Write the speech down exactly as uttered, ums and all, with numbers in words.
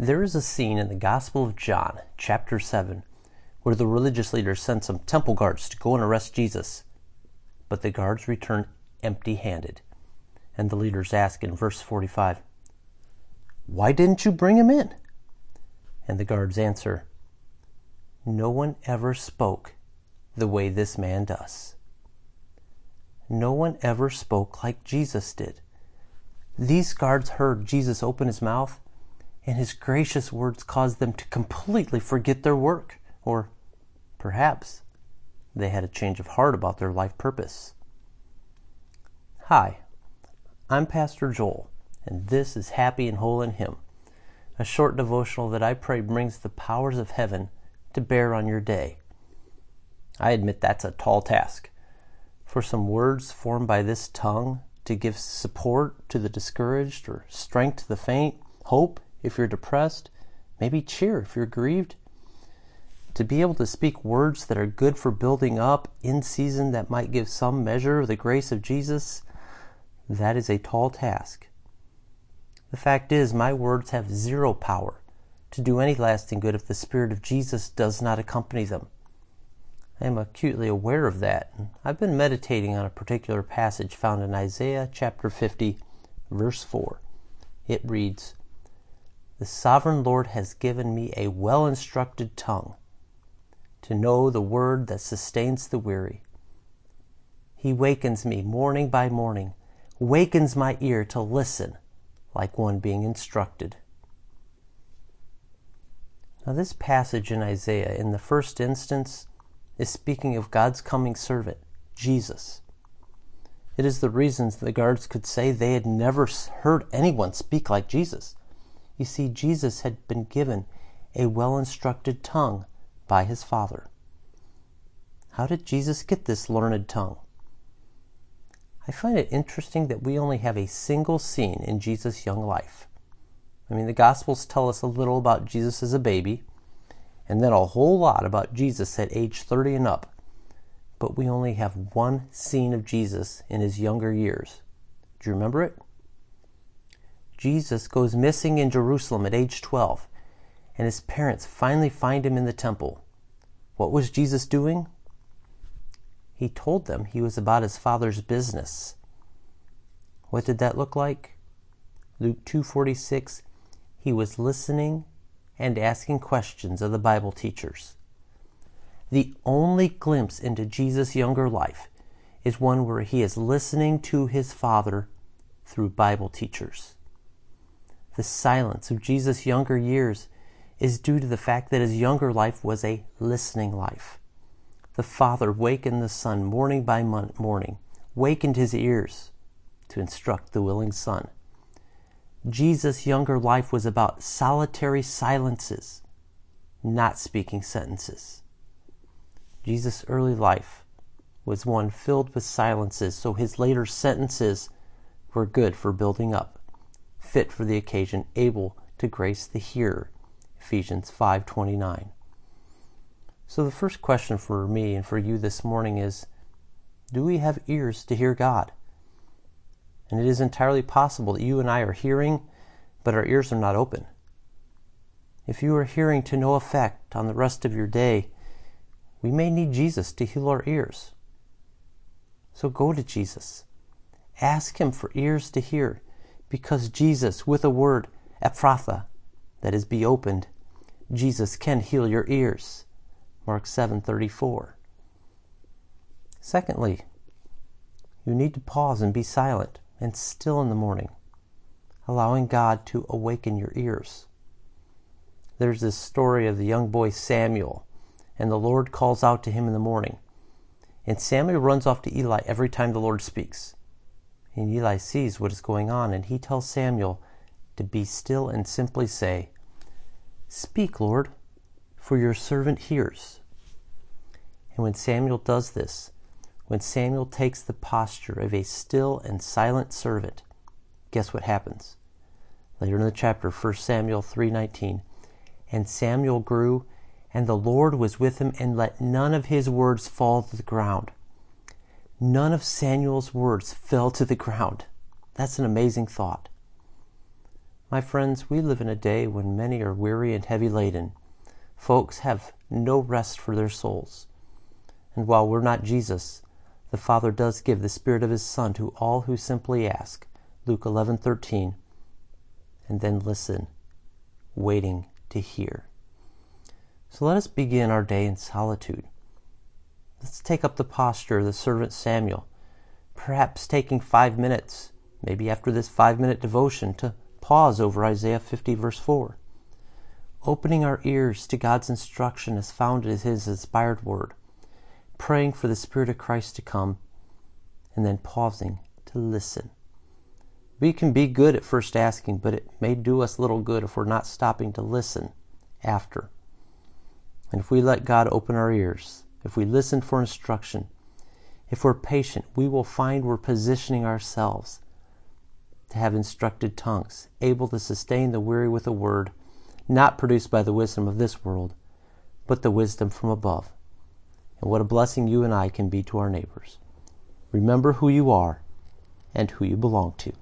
There is a scene in the Gospel of John, chapter seven, where the religious leaders send some temple guards to go and arrest Jesus. But the guards return empty-handed. And the leaders ask in verse forty-five, "Why didn't you bring him in?" And the guards answer, "No one ever spoke the way this man does." No one ever spoke like Jesus did. These guards heard Jesus open his mouth, and his gracious words caused them to completely forget their work. Or perhaps they had a change of heart about their life purpose. Hi, I'm Pastor Joel, and this is Happy and Whole in Him, a short devotional that I pray brings the powers of heaven to bear on your day. I admit that's a tall task. For some words formed by this tongue to give support to the discouraged, or strength to the faint, hope if you're depressed, maybe cheer if you're grieved. To be able to speak words that are good for building up in season that might give some measure of the grace of Jesus, that is a tall task. The fact is, my words have zero power to do any lasting good if the Spirit of Jesus does not accompany them. I am acutely aware of that. I've been meditating on a particular passage found in Isaiah chapter fifty, verse four. It reads, "The sovereign Lord has given me a well-instructed tongue, to know the word that sustains the weary. He wakens me morning by morning, wakens my ear to listen like one being instructed." Now, this passage in Isaiah, in the first instance, is speaking of God's coming servant, Jesus. It is the reasons the guards could say they had never heard anyone speak like Jesus. You see, Jesus had been given a well-instructed tongue by his Father. How did Jesus get this learned tongue? I find it interesting that we only have a single scene in Jesus' young life. I mean, the Gospels tell us a little about Jesus as a baby, and then a whole lot about Jesus at age thirty and up. But we only have one scene of Jesus in his younger years. Do you remember it? Jesus goes missing in Jerusalem at age twelve, and his parents finally find him in the temple. What was Jesus doing? He told them he was about his Father's business. What did that look like? Luke two forty-six, he was listening and asking questions of the Bible teachers. The only glimpse into Jesus' younger life is one where he is listening to his Father through Bible teachers. The silence of Jesus' younger years is due to the fact that his younger life was a listening life. The Father wakened the Son morning by morning, wakened his ears to instruct the willing Son. Jesus' younger life was about solitary silences, not speaking sentences. Jesus' early life was one filled with silences, so his later sentences were good for building up, fit for the occasion, able to grace the hearer. Ephesians five twenty-nine. So the first question for me and for you this morning is, do we have ears to hear God? And it is entirely possible that you and I are hearing, but our ears are not open. If you are hearing to no effect on the rest of your day, we may need Jesus to heal our ears. So go to Jesus. Ask him for ears to hear, because Jesus, with a word, ephphatha, that is, be opened, Jesus can heal your ears. Mark seven thirty-four. Secondly, you need to pause and be silent and still in the morning, allowing God to awaken your ears. There's this story of the young boy Samuel, and the Lord calls out to him in the morning. And Samuel runs off to Eli every time the Lord speaks. And Eli sees what is going on, and he tells Samuel to be still and simply say, "Speak, Lord, for your servant hears." And when Samuel does this, when Samuel takes the posture of a still and silent servant, guess what happens? Later in the chapter, First Samuel three nineteen, "And Samuel grew, and the Lord was with him, and let none of his words fall to the ground." None of Samuel's words fell to the ground. That's an amazing thought. My friends, we live in a day when many are weary and heavy laden. Folks have no rest for their souls. And while we're not Jesus, the Father does give the Spirit of His Son to all who simply ask. Luke eleven thirteen. And then listen, waiting to hear. So let us begin our day in solitude. Let's take up the posture of the servant Samuel, perhaps taking five minutes, maybe after this five-minute devotion, to pause over Isaiah fifty, verse four. Opening our ears to God's instruction as found in His inspired word, praying for the Spirit of Christ to come, and then pausing to listen. We can be good at first asking, but it may do us little good if we're not stopping to listen after. And if we let God open our ears, if we listen for instruction, if we're patient, we will find we're positioning ourselves to have instructed tongues, able to sustain the weary with a word, not produced by the wisdom of this world, but the wisdom from above. And what a blessing you and I can be to our neighbors. Remember who you are and who you belong to.